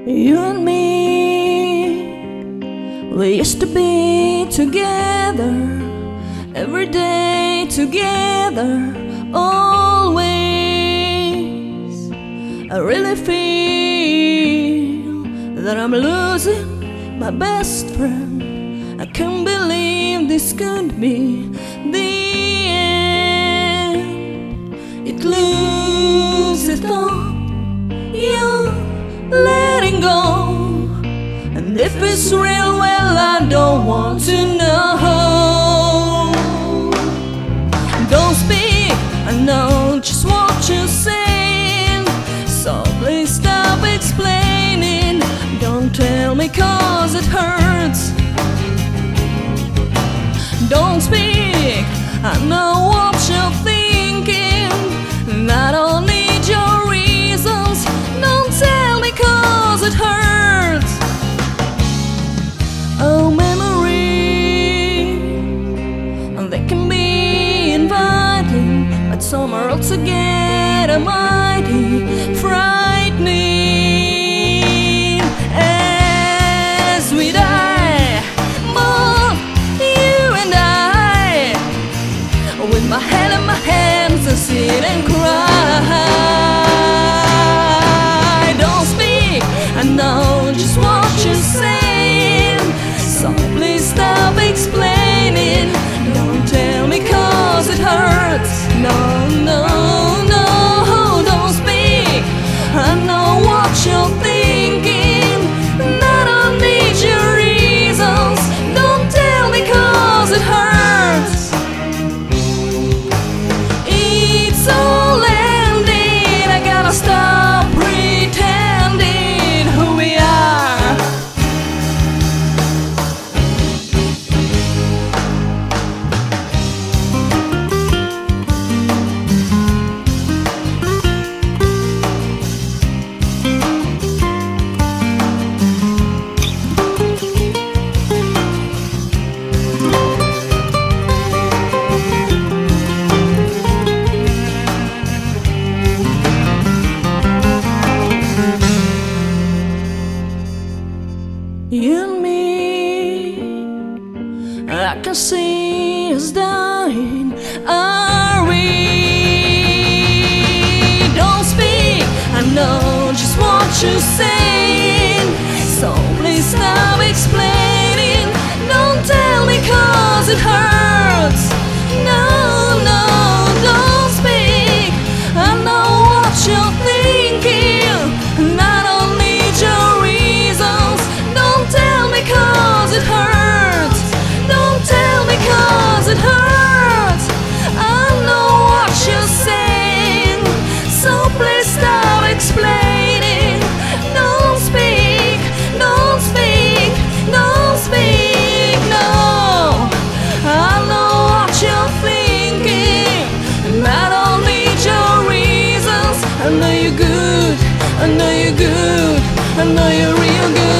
You and me, we used to be together, every day together, always. I really feel that I'm losing my best friend. I can't believe this could be the end. It looks as though you're letting go, and if it's real, well, I don't want to know. Don't speak, I know just what you're saying, so please stop explaining. Don't tell me 'cause it hurts. Don't speak, I know what you're thinking, and I don't need your reasons. Don't tell me 'cause it hurts. Oh, memories, and they can be inviting, but some are altogether mighty frightening. As we die, both you and I, with my head in my hands, I sit and cry. Don't speak, I know just what you're saying, so please stop explaining. Don't tell me 'cause it hurts. No, no, no, don't speak. I know what you're thinking, and I don't need your reasons. Don't tell me 'cause it hurts. It's all ending, I gotta stop pretending who we are. You and me, I can see us dying. Are we? Don't speak, I know just what you're saying, so please stop explaining. Don't tell me 'cause it hurts. No, no, don't speak. I know what you're thinking, and I don't need your reasons. Don't tell me 'cause it hurts. Don't tell me 'cause it hurts. I know what you're saying, so please stop explaining. Don't speak, don't speak, don't speak, no. I know what you're thinking, and I don't need your reasons. I know you're good, I know you're good, I know you're real good.